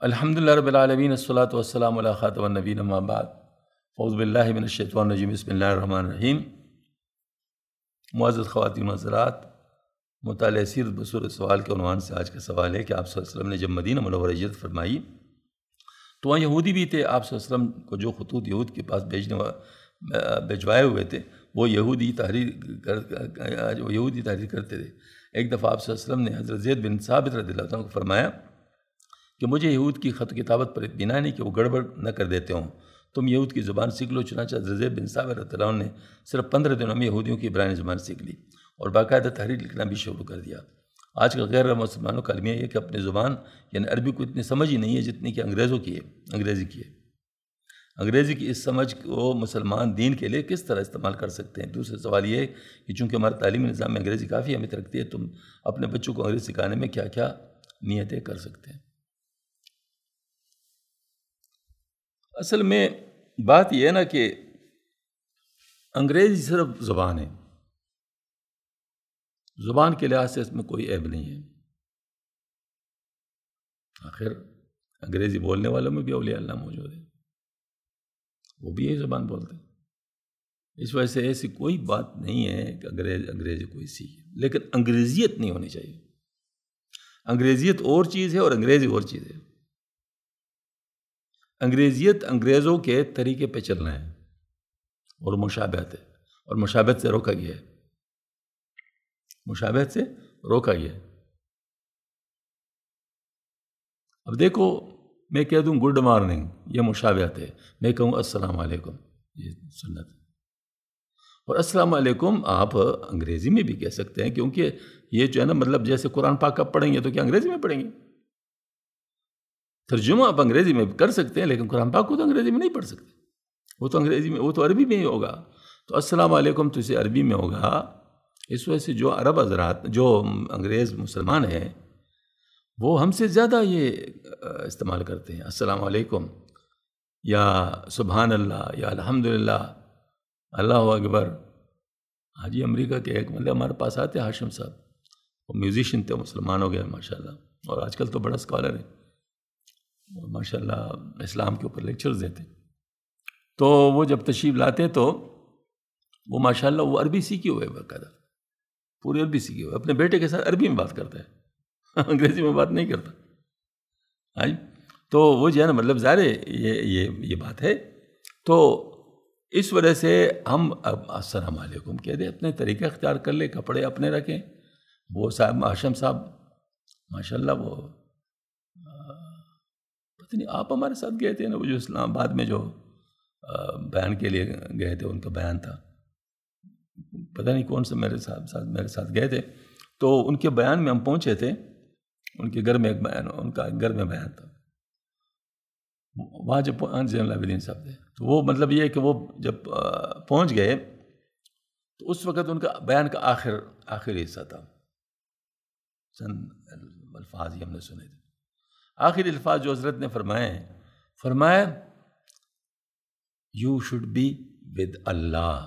الحمدللہ رب العالمین الصلاۃ والسلام علی خاتم النبیین اما بعد اعوذ باللہ من الشیطان الرجیم بسم اللہ الرحمن الرحیم۔ معزز خواتین و حضرات، مطالعہ سیرت بصورت سوال کے عنوان سے آج کا سوال ہے کہ آپ صلی اللہ علیہ وسلم نے جب مدینہ منورہ ہجرت فرمائی تو وہاں یہودی بھی تھے۔ آپ صلی اللہ علیہ وسلم کو جو خطوط یہود کے پاس بھجوائے ہوئے تھے وہ یہودی تحریر کرتے تھے۔ ایک دفعہ آپ صلی اللہ علیہ وسلم نے حضرت زید بن ثابت رضی اللہ عنہ کو فرمایا کہ مجھے یہود کی خط و کتابت پر اطمینان ہے کہ وہ گڑبڑ نہ کر دیتے ہوں، تم یہود کی زبان سیکھ لو۔ چنانچہ حضرت زید بن ثابت رضی اللہ عنہ نے صرف 15 دنوں میں یہودیوں کی عبرانی زبان سیکھ لی اور باقاعدہ تحریر لکھنا بھی شروع کر دیا۔ آج کل غیر مسلمانوں کا المیہ یہ کہ اپنی زبان یعنی عربی کو اتنی سمجھ ہی نہیں ہے جتنی کہ انگریزی کی ہے۔ انگریزی کی اس سمجھ کو مسلمان دین کے لیے کس طرح استعمال کر سکتے ہیں؟ دوسرا سوال یہ ہے کہ چونکہ ہمارا تعلیمی نظام میں انگریزی کافی اہمیت رکھتی ہے، تم اپنے بچوں کو انگریزی سکھانے میں کیا کیا نیتیں کر سکتے ہیں؟ اصل میں بات یہ ہے نا کہ انگریزی صرف زبان ہے، زبان کے لحاظ سے اس میں کوئی عیب نہیں ہے۔ آخر انگریزی بولنے والوں میں بھی اولیاء اللہ موجود ہیں، وہ بھی یہی زبان بولتے ہیں۔ اس وجہ سے ایسی کوئی بات نہیں ہے کہ انگریزی کوئی سیکھے، لیکن انگریزیت نہیں ہونی چاہیے۔ انگریزیت اور چیز ہے اور انگریزی اور چیز ہے۔ انگریزیت انگریزوں کے طریقے پہ چلنا ہے اور مشابہت ہے، اور مشابہت سے روکا گیا ہے۔ مشابہت سے روکا گیا ہے۔ اب دیکھو، میں کہہ دوں گڈ مارننگ، یہ مشابہت ہے۔ میں کہوں السلام علیکم، یہ سنت ہے۔ اور السلام علیکم آپ انگریزی میں بھی کہہ سکتے ہیں، کیونکہ یہ جو ہے نا مطلب جیسے قرآن پاک آپ پڑھیں گے تو کیا انگریزی میں پڑھیں گے؟ ترجمہ آپ انگریزی میں کر سکتے ہیں، لیکن قرآن پاک کو تو انگریزی میں نہیں پڑھ سکتے۔ وہ تو انگریزی میں، وہ تو عربی میں ہی ہوگا۔ تو السلام علیکم تو اسے عربی میں ہوگا۔ اس وجہ سے جو عرب حضرات، جو انگریز مسلمان ہیں، وہ ہم سے زیادہ یہ استعمال کرتے ہیں السلام علیکم یا سبحان اللہ یا الحمدللہ، اللہ اکبر۔ حاجی امریکہ کے ایک مطلب ہمارے پاس آتے ہیں ہاشم صاحب، وہ میوزیشین تھے، مسلمان ہو گئے ماشاءاللہ، اور آج کل تو بڑا اسکالر ہے اور ماشاءاللہ اسلام کے اوپر لیکچرز دیتے۔ تو وہ جب تشریف لاتے تو وہ ماشاءاللہ وہ عربی سیکھی ہوئے، باقاعدہ پوری عربی سیکھی ہوئے، اپنے بیٹے کے ساتھ عربی میں بات کرتا ہے، انگریزی میں بات نہیں کرتا۔ تو وہ جو ہے نا مطلب ظاہر یہ بات ہے۔ تو اس وجہ سے ہم اب السلام علیکم کہہ دیں، اپنے طریقہ اختیار کر لیں، کپڑے اپنے رکھیں۔ وہ صاحب ہاشم صاحب ماشاءاللہ، وہ پتہ نہیں آپ ہمارے ساتھ گئے تھے نا، وہ جو اسلام آباد میں جو بیان کے لیے گئے تھے، ان کا بیان تھا، پتہ نہیں کون سے میرے ساتھ گئے تھے۔ تو ان کے بیان میں ہم پہنچے تھے، ان کے گھر میں ایک بیان، ان کا گھر میں بیان تھا۔ وہاں جب زین العابدین صاحب تھے، تو وہ مطلب یہ ہے کہ وہ جب پہنچ گئے تو اس وقت ان کا بیان کا آخری حصہ تھا۔ چند الفاظ ہی ہم نے سنے تھے۔ آخری الفاظ جو حضرت نے فرمایا یو شوڈ بی ود اللہ،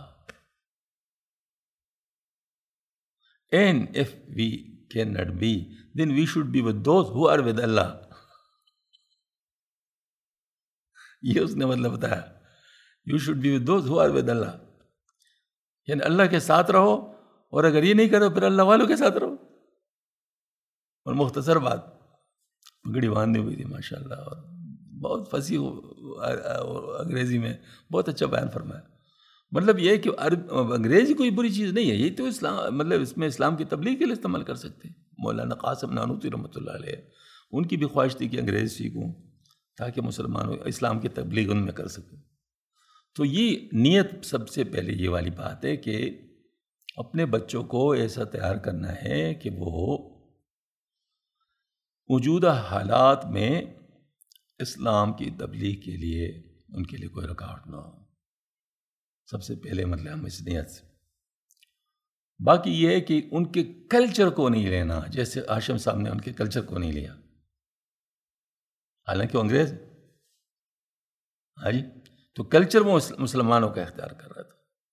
and if we can not be then we should be with those who are with اللہ۔ یہ اس نے مطلب بتایا، you should be with those who are with اللہ، یعنی اللہ کے ساتھ رہو، اور اگر یہ نہیں کرو پھر اللہ والوں کے ساتھ رہو۔ اور مختصر بات پگڑی باندھی ہوئی تھی ماشاءاللہ، اور بہت فصیح انگریزی میں بہت اچھا بیان فرمایا۔ مطلب یہ ہے کہ انگریزی کوئی بری چیز نہیں ہے، یہ تو اسلام، مطلب اس میں اسلام کی تبلیغ کے لیے استعمال کر سکتے ہیں۔ مولانا قاسم نانوتوی رحمۃ اللہ علیہ، ان کی بھی خواہش تھی کہ انگریزی سیکھوں تاکہ مسلمان اسلام کی تبلیغ ان میں کر سکیں۔ تو یہ نیت سب سے پہلے یہ والی بات ہے کہ اپنے بچوں کو ایسا تیار کرنا ہے کہ وہ موجودہ حالات میں اسلام کی تبلیغ کے لیے ان کے لیے کوئی رکاوٹ نہ ہو۔ سب سے پہلے مطلب ہم اس نیت سے، باقی یہ ہے کہ ان کے کلچر کو نہیں لینا، جیسے ہاشم صاحب نے ان کے کلچر کو نہیں لیا، حالانکہ وہ انگریز جی، تو کلچر وہ مسلمانوں کا اختیار کر رہا تھا۔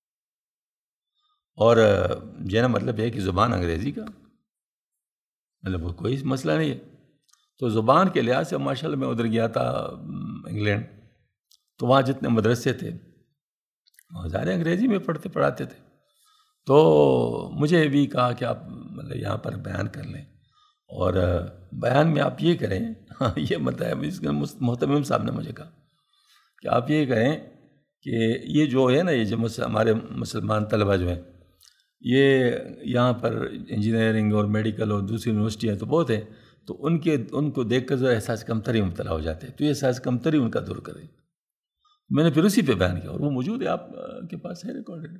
اور جو ہے نا مطلب یہ ہے کہ زبان انگریزی کا مطلب وہ کوئی مسئلہ نہیں ہے۔ تو زبان کے لحاظ سے ماشاءاللہ میں ادھر گیا تھا انگلینڈ، تو وہاں جتنے مدرسے تھے وہ ظاہر انگریزی میں پڑھاتے تھے. تو مجھے بھی کہا کہ آپ مطلب یہاں پر بیان کر لیں، اور بیان میں آپ یہ کریں یہ مطلب محتمم صاحب نے مجھے کہا کہ آپ یہ کریں کہ یہ جو ہے نا، یہ جو ہمارے مسلمان طلبہ جو ہیں، یہ یہاں پر انجینئرنگ اور میڈیکل اور دوسری یونیورسٹیاں تو بہت ہیں، تو ان کو دیکھ کر جو احساس کمتری مبتلا ہو جاتے ہیں، تو یہ احساس کمتری ان کا دور کریں. میں نے پھر اسی پہ بیان کیا، اور وہ موجود ہے آپ کے پاس ہے ریکارڈڈ.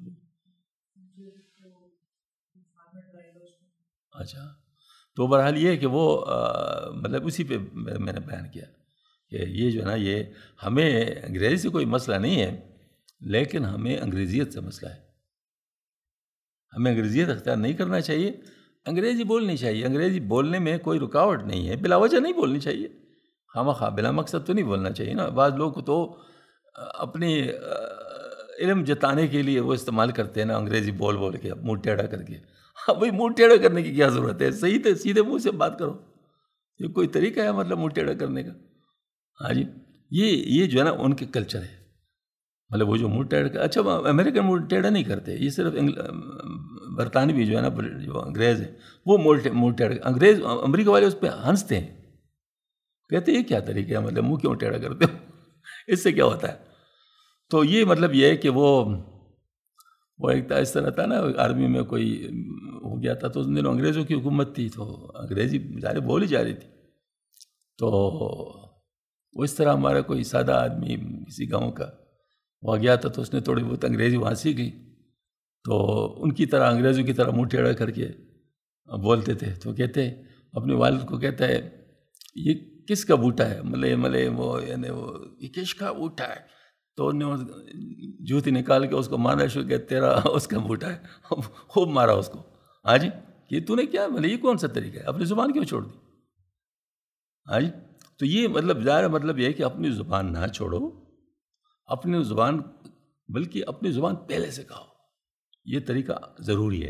اچھا، تو بہرحال یہ ہے کہ وہ مطلب اسی پہ میں نے بیان کیا کہ یہ جو ہے نا، یہ ہمیں انگریزی سے کوئی مسئلہ نہیں ہے، لیکن ہمیں انگریزیت سے مسئلہ ہے. ہمیں انگریزیت اختیار نہیں کرنا چاہیے، انگریزی بولنی چاہیے. انگریزی بولنے میں کوئی رکاوٹ نہیں ہے، بلا وجہ نہیں بولنی چاہیے، خواہ بلا مقصد تو نہیں بولنا چاہیے نا. بعض لوگ تو اپنی علم جتانے کے لیے وہ استعمال کرتے ہیں نا انگریزی بول کے، منہ ٹیڑھا کر کے. ہاں بھائی، منہ ٹیڑھا کرنے کی کیا ضرورت ہے؟ صحیح تھے، سیدھے منہ سے بات کرو. یہ کوئی طریقہ ہے مطلب منہ ٹیڑھا کرنے کا؟ ہاں جی، یہ جو ہے نا ان کے کلچر ہے. مطلب وہ جو منہ ٹیڑھا، اچھا امریکن منہ ٹیڑھا نہیں کرتے، یہ صرف برطانوی جو ہے نا، جو انگریز ہیں وہ منہ ٹیڑھا. انگریز امریکہ والے اس پہ ہنستے ہیں، کہتے ہیں یہ کیا طریقہ ہے، مطلب منہ کیوں ٹیڑھا کرتے ہو، اس سے کیا ہوتا ہے؟ تو یہ مطلب یہ ہے کہ وہ ایک اس طرح تھا نا، آرمی میں کوئی ہو گیا تھا، تو اس دنوں انگریزوں کی حکومت تھی، تو انگریزی ظاہر بولی جا رہی تھی. تو وہ اس طرح ہمارا کوئی سادہ آدمی کسی گاؤں کا وہ گیا تھا، تو اس نے تھوڑی بہت انگریزی وہاں سیکھی، تو ان کی طرح انگریزوں کی طرح منہ ٹیڑھا کر کے بولتے تھے. تو کہتے اپنے والد کو کہتا ہے یہ کس کا بوٹا ہے، ملے وہ یعنی وہ یہ کس کا بوٹا ہے. تو انہوں نے جوتی نکال کے اس کو مارنا شروع کیا، تیرا اس کا بوٹا ہے. خوب مارا اس کو. ہاں جی، کہ تو نے کیا، یہ کون سا طریقہ ہے، اپنی زبان کیوں چھوڑ دی؟ ہاں جی، تو یہ مطلب ظاہر مطلب یہ ہے کہ اپنی زبان نہ چھوڑو، اپنی زبان بلکہ اپنی زبان پہلے سے کہو، یہ طریقہ ضروری ہے.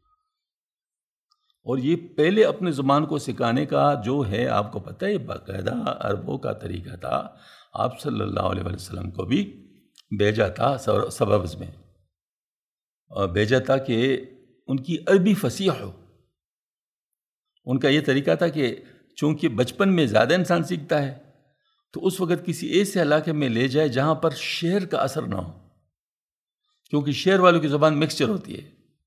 اور یہ پہلے اپنی زبان کو سکھانے کا جو ہے، آپ کو پتہ ہے یہ باقاعدہ عربوں کا طریقہ تھا. آپ صلی اللہ علیہ وسلم کو بھی بھیجا تھا سببز میں، اور بھیجا تھا کہ ان کی عربی فصیح ہو. ان کا یہ طریقہ تھا کہ چونکہ بچپن میں زیادہ انسان سیکھتا ہے، تو اس وقت کسی ایسے علاقے میں لے جائے جہاں پر شہر کا اثر نہ ہو، کیونکہ شہر والوں کی زبان مکسچر ہوتی ہے.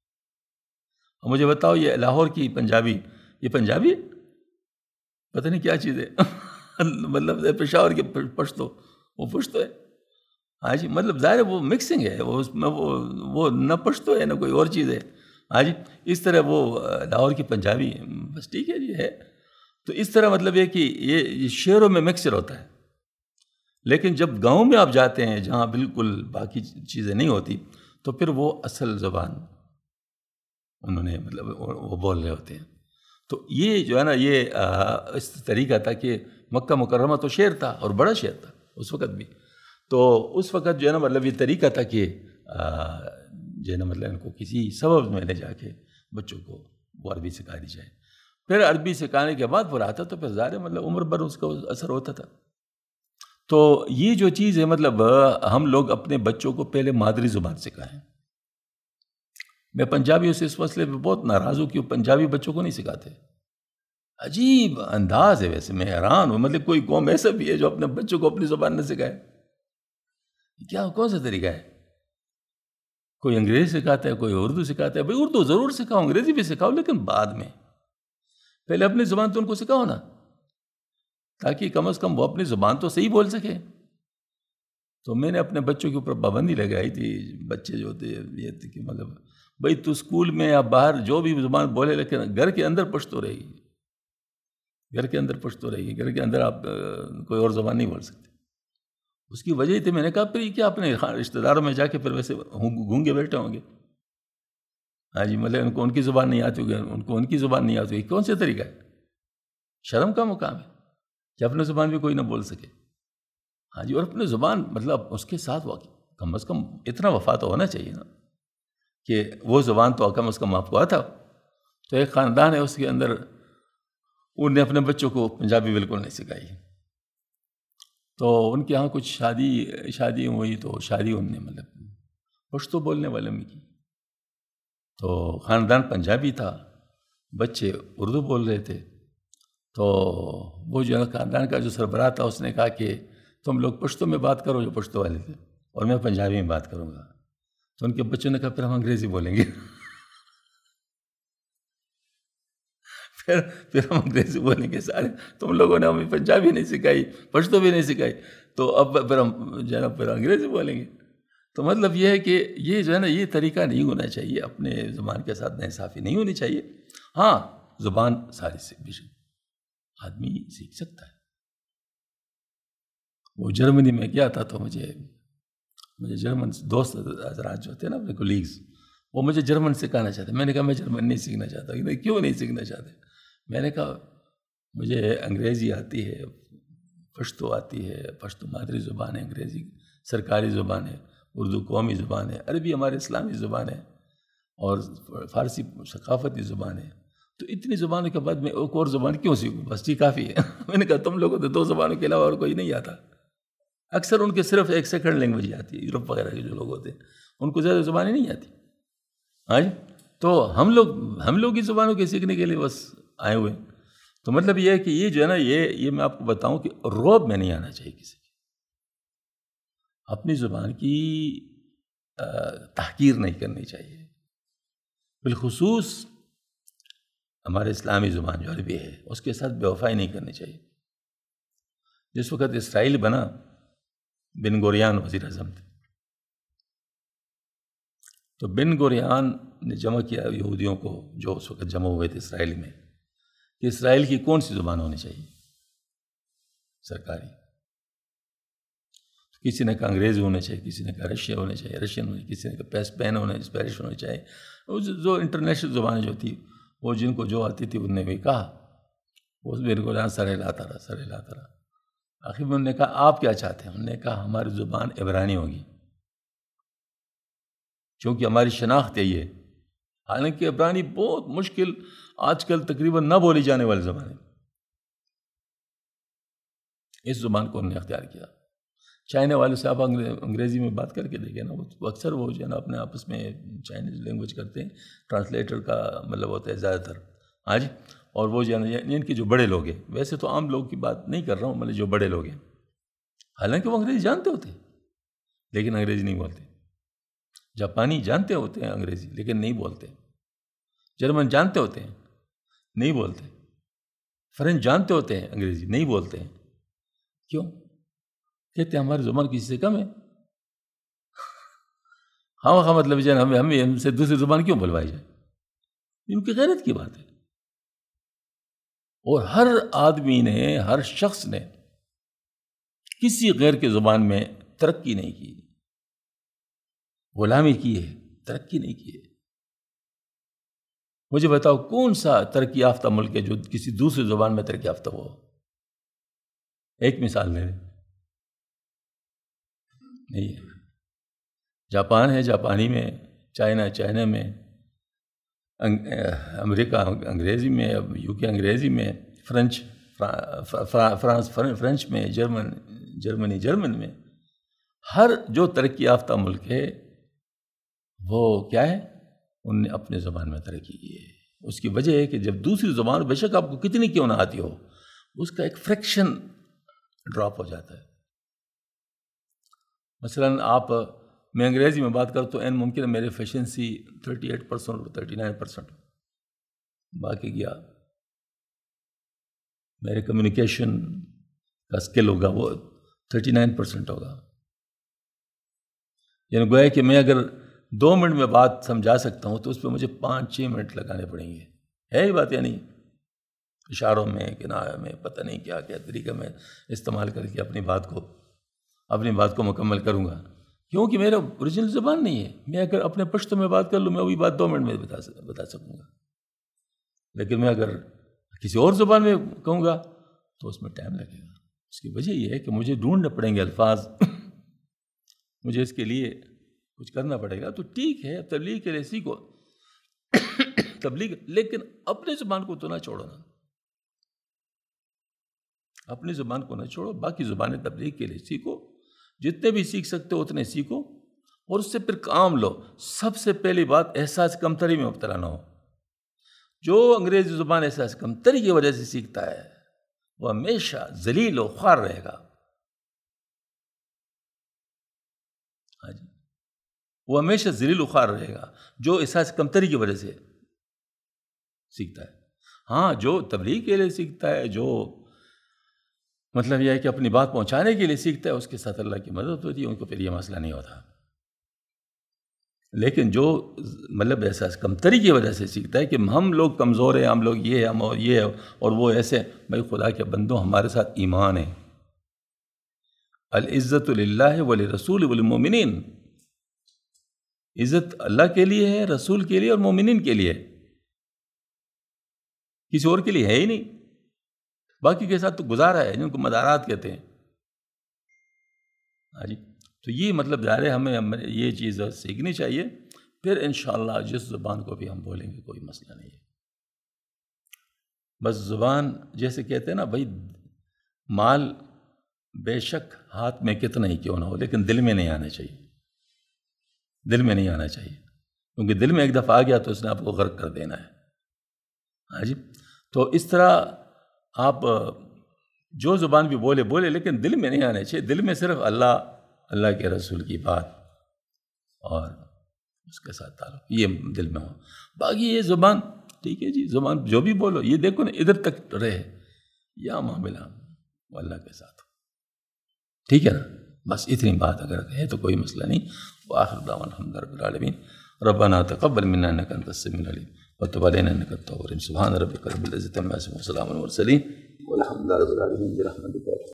اور مجھے بتاؤ، یہ لاہور کی پنجابی، یہ پنجابی ہے؟ پتہ نہیں کیا چیز ہے. مطلب پشاور کے پشتو، وہ پشتو ہے. ہاں جی، مطلب ظاہر وہ مکسنگ ہے، وہ اس میں وہ نہ پشتو ہے نہ کوئی اور چیز ہے. ہاں جی، اس طرح وہ لاہور کی پنجابی، بس ٹھیک ہے جی ہے. تو اس طرح مطلب یہ کہ یہ شہروں میں مکسچر ہوتا ہے، لیکن جب گاؤں میں آپ جاتے ہیں جہاں بالکل باقی چیزیں نہیں ہوتی، تو پھر وہ اصل زبان انہوں نے مطلب وہ بول رہے ہوتے ہیں. تو یہ جو ہے نا، یہ اس طریقہ تھا کہ مکہ مکرمہ تو شہر تھا اور بڑا شہر تھا اس وقت بھی. تو اس وقت جو ہے نا مطلب یہ طریقہ تھا کہ جو ہے نا مطلب ان کو کسی سبب میں لے جا کے بچوں کو وہ عربی سکھا دی جائے. پھر عربی سکھانے کے بعد پھر آتا تو پھر ظاہر مطلب عمر بھر اس کا اثر ہوتا تھا. تو یہ جو چیز ہے مطلب ہم لوگ اپنے بچوں کو پہلے مادری زبان سکھائیں. میں پنجابیوں سے اس مسئلے پہ بہت ناراض ہوں کہ وہ پنجابی بچوں کو نہیں سکھاتے. عجیب انداز ہے، ویسے میں حیران ہوں، مطلب کوئی قوم ایسا بھی ہے جو اپنے بچوں کو اپنی زبان نہ سکھائے؟ کیا کون سا طریقہ ہے؟ کوئی انگریزی سکھاتا ہے، کوئی اردو سکھاتا ہے. بھائی اردو ضرور سکھاؤ، انگریزی بھی سکھاؤ، لیکن بعد میں. پہلے اپنی زبان تو ان کو سکھاؤ نا، تاکہ کم از کم وہ اپنی زبان تو صحیح بول سکے. تو میں نے اپنے بچوں کے اوپر پابندی لگائی تھی. بچے جو تھے یہ تھے کہ مطلب بھائی تو اسکول میں یا باہر جو بھی زبان بولے، لیکن گھر کے اندر پشتو رہے گی، گھر کے اندر پشتو رہے گی، گھر کے اندر آپ کوئی اور زبان نہیں بول سکتے. اس کی وجہ تھی، میں نے کہا پھر یہ کیا اپنے رشتہ داروں میں جا کے پھر ویسے گونگے بیٹھے ہوں گے. ہاں جی، مطلب ان کو ان کی زبان نہیں آتی ہوگی، ان کو ان کی زبان نہیں آتی ہوگی. کون سے طریقہ ہے؟ شرم کا مقام ہے کہ اپنے زبان بھی کوئی نہ بول سکے. ہاں جی، اور اپنے زبان مطلب اس کے ساتھ کم از کم اتنا وفا تو ہونا چاہیے نا کہ وہ زبان تو کم از کم آپ کو آتا ہو. تو ایک خاندان ہے، اس کے اندر انہوں نے اپنے بچوں کو پنجابی بالکل نہیں سکھائی. تو ان کے یہاں کچھ شادی ہوئی تو شادی انہوں نے مطلب پشتو بولنے والے میں کی. تو خاندان پنجابی تھا، بچے اردو بول رہے تھے. تو وہ جو خاندان کا جو سربراہ تھا اس نے کہا کہ تم لوگ پشتو میں بات کرو، جو پشتو والے تھے، اور میں پنجابی میں بات کروں گا. تو ان کے بچوں نے کہا پھر ہم انگریزی بولیں گے. پھر ہم انگریزی بولیں گے سارے. تم لوگوں نے ہمیں پنجابی نہیں سکھائی، پشتو بھی نہیں سکھائی، تو اب پھر ہم جو ہے نا پھر انگریزی بولیں گے. تو مطلب یہ ہے کہ یہ جو ہے نا یہ طریقہ نہیں ہونا چاہیے، اپنے زبان کے ساتھ ناانصافی نہیں ہونی چاہیے. ہاں زبان ساری سے آدمی سیکھ سکتا ہے. وہ جرمنی میں گیا تھا تو مجھے جرمن دوست حضرات جو تھے نا اپنے کولیگز، وہ مجھے جرمن سکھانا چاہتے. میں نے کہا میں جرمن نہیں سیکھنا چاہتا. کیوں نہیں سیکھنا چاہتے؟ میں نے کہا مجھے انگریزی آتی ہے، پشتو آتی ہے، پشتو مادری زبان ہے، انگریزی سرکاری زبان ہے، اردو قومی زبان ہے، عربی ہمارے اسلامی زبان ہے، اور فارسی ثقافتی زبان ہے. تو اتنی زبانوں کے بعد میں ایک اور زبان کیوں سیکھوں؟ بس یہ کافی ہے. میں نے کہا تم لوگوں کو 2 زبانوں کے علاوہ اور کوئی نہیں آتا. اکثر ان کے صرف ایک سیکنڈ لینگویج ہی آتی ہے. یورپ وغیرہ کے جو لوگ ہوتے ہیں ان کو زیادہ زبانیں نہیں آتی. ہاں جی. تو ہم لوگ کی زبانوں کے سیکھنے کے لیے بس آئے ہوئے. تو مطلب یہ ہے کہ یہ جو ہے نا یہ میں آپ کو بتاؤں کہ رعب میں نہیں آنا چاہیے کسی کی. اپنی زبان کی تحقیر نہیں کرنی چاہیے. بالخصوص ہمارے اسلامی زبان جو عربی ہے اس کے ساتھ بے وفائی نہیں کرنی چاہیے. جس وقت اسرائیل بنا، بن گوریان وزیر اعظم تھے، تو بن گوریان نے جمع کیا یہودیوں کو جو اس وقت جمع ہوئے تھے اسرائیل میں، کہ اسرائیل کی کون سی زبان ہونی چاہیے سرکاری. کسی نے کہا انگریزی ہونے چاہیے، کسی نے کہا رشین ہونے چاہیے، کسی نے کہا اسپینش ہونے چاہیے. جو انٹرنیشنل زبانیں جو تھی وہ جن کو جو آتی تھی انہوں نے بھی کہا. وہ بن گوریان سر ہلاتا رہا. آخر میں انہوں نے کہا آپ کیا چاہتے ہیں؟ انہوں نے کہا ہماری زبان عبرانی ہوگی، چونکہ ہماری شناخت یہی ہے. حالانکہ عبرانی بہت مشکل، آج کل تقریباً نہ بولی جانے والی زبان ہے. اس زبان کو انہوں نے اختیار کیا. چائنا والے سے آپ انگریزی میں بات کر کے دیکھیں نا، وہ اکثر وہ جو ہے نا اپنے آپس میں چائنیز لینگویج کرتے ہیں، ٹرانسلیٹر کا مطلب ہوتا ہے زیادہ تر. ہاں جی. اور وہ جو ہے نا ان کے جو بڑے لوگ ہیں، ویسے تو عام لوگ کی بات نہیں کر رہا ہوں، مطلب جو بڑے لوگ ہیں، حالانکہ وہ انگریزی جانتے ہوتے ہیں لیکن انگریزی نہیں بولتے. جاپانی جانتے ہوتے ہیں انگریزی لیکن نہیں بولتے. جرمن جانتے ہوتے ہیں نہیں بولتے. فرینچ جانتے ہوتے ہیں انگریزی نہیں بولتے ہیں. کیوں؟ کہتے ہیں ہماری زبان کسی سے کم ہے. ہاں مطلب جو ہے ہم سے دوسری زبان کیوں بلوائی جائے؟ ان کی غیرت کی بات ہے. اور ہر آدمی نے، ہر شخص نے کسی غیر کی زبان میں ترقی نہیں کی، غلامی کی ہے، ترقی نہیں کی ہے. مجھے بتاؤ کون سا ترقی یافتہ ملک ہے جو کسی دوسری زبان میں ترقی یافتہ ہو؟ ایک مثال دے دیں. نہیں ہے. جاپان ہے، جاپانی میں، چائنا میں، امریکہ انگریزی میں، UK انگریزی میں، فرانس فرینچ میں، جرمن میں. ہر جو ترقی یافتہ ملک ہے وہ کیا ہے؟ انہوں نے اپنے زبان میں ترقی کی ہے. اس کی وجہ ہے کہ جب دوسری زبان بے شک آپ کو کتنی کیوں نہ آتی ہو، اس کا ایک فریکشن ڈراپ ہو جاتا ہے. مثلا میں انگریزی میں بات کروں تو این ممکن ہے میری ایفیشنسی 38% اور 39%، باقی کیا میرے کمیونیکیشن کا اسکل ہوگا وہ 39% ہوگا. یعنی گویا کہ میں اگر 2 منٹ میں بات سمجھا سکتا ہوں تو اس پہ مجھے 5-6 منٹ لگانے پڑیں گے. ہے یہ بات یا نہیں؟ اشاروں میں، کنایہ میں، پتہ نہیں کیا طریقہ میں استعمال کر کے اپنی بات کو مکمل کروں گا، کیونکہ میرا اوریجنل زبان نہیں ہے. میں اگر اپنے پشتو میں بات کر لوں میں وہی بات 2 منٹ میں بتا سکوں گا، لیکن میں اگر کسی اور زبان میں کہوں گا تو اس میں ٹائم لگے گا. اس کی وجہ یہ ہے کہ مجھے ڈھونڈنے پڑیں گے الفاظ، مجھے اس کے لیے کچھ کرنا پڑے گا. تو ٹھیک ہے تبلیغ کے لیے سیکھو تبلیغ، لیکن اپنے زبان کو تو نہ چھوڑو نا. اپنی زبان کو نہ چھوڑو، باقی زبانیں تبلیغ کے لیے سیکھو، جتنے بھی سیکھ سکتے ہو اتنے سیکھو، اور اس سے پھر کام لو۔ سب سے پہلی بات، احساس کمتری میں مبتلا نہ ہو۔ جو انگریزی زبان احساس کمتری کی وجہ سے سیکھتا ہے وہ ہمیشہ ذلیل و خوار رہے گا۔ ہاں جی، وہ ہمیشہ ذلیل و خوار رہے گا جو احساس کمتری کی وجہ سے سیکھتا ہے۔ ہاں، جو تبلیغ کے لیے سیکھتا ہے، جو مطلب یہ ہے کہ اپنی بات پہنچانے کے لیے سیکھتا ہے، اس کے ساتھ اللہ کی مدد ہوتی ہے، ان کو پھر یہ مسئلہ نہیں ہوتا۔ لیکن جو مطلب احساس کمتری کی وجہ سے سیکھتا ہے کہ ہم لوگ کمزور ہیں، ہم لوگ یہ ہم اور یہ اور وہ ایسے، بھائی خدا کے بندوں، ہمارے ساتھ ایمان ہے۔ العزت للہ ولرسول وللمؤمنین، عزت اللہ کے لیے ہے، رسول کے لیے اور مومنین کے لیے، کسی اور کے لیے ہے ہی نہیں۔ باقی کے ساتھ تو گزارا ہے، جن کو مدارات کہتے ہیں۔ ہاں جی، تو یہ مطلب ظاہر ہے ہمیں یہ چیز سیکھنی چاہیے، پھر انشاءاللہ جس زبان کو بھی ہم بولیں گے کوئی مسئلہ نہیں ہے۔ بس زبان جیسے کہتے ہیں نا بھائی، مال بے شک ہاتھ میں کتنا ہی کیوں نہ ہو لیکن دل میں نہیں آنا چاہیے، دل میں نہیں آنا چاہیے، کیونکہ دل میں ایک دفعہ آ گیا تو اس نے آپ کو غرق کر دینا ہے۔ ہاں جی، تو اس طرح آپ جو زبان بھی بولے لیکن دل میں نہیں آنا چاہیے، دل میں صرف اللہ کے رسول کی بات اور اس کے ساتھ تعلق، یہ دل میں ہو۔ باقی یہ زبان ٹھیک ہے جی، زبان جو بھی بولو، یہ دیکھو نا ادھر تک رہے، یا معاملہ اللہ کے ساتھ، ٹھیک ہے نا، بس اتنی بات اگر ہے تو کوئی مسئلہ نہیں۔ وآخر دعوانا الحمد للہ رب العالمین، ربنا تقبل منا انک انت السمیع العلیم وتب علینا انک التواب الرحیم، سبحان ربک رب العزۃ عما یصفون وسلام علی المرسلین والحمد للہ رب العالمین برحمتک۔